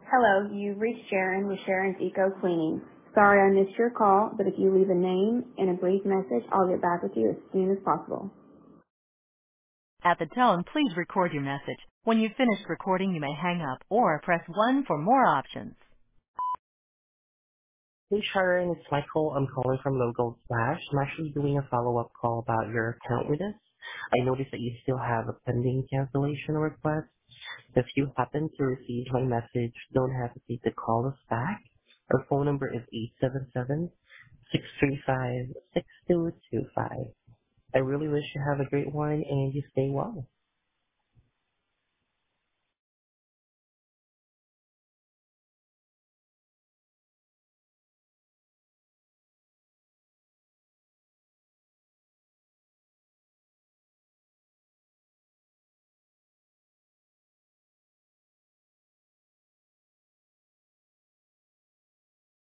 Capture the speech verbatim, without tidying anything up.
Hello, you've reached Sharon with Sharon's Eco Cleaning. Sorry I missed your call, but if you leave a name and a brief message, I'll get back with you as soon as possible. At the tone, please record your message. When you've finished recording, you may hang up or press one for more options. Hey Sharon, it's Michael. I'm calling from Local Flash. I'm actually doing a follow-up call about your account with us. I noticed that you still have a pending cancellation request. If you happen to receive my message, don't hesitate to call us back. Our phone number is eight seven seven, six three five, six two two five. I really wish you have a great one and you stay well.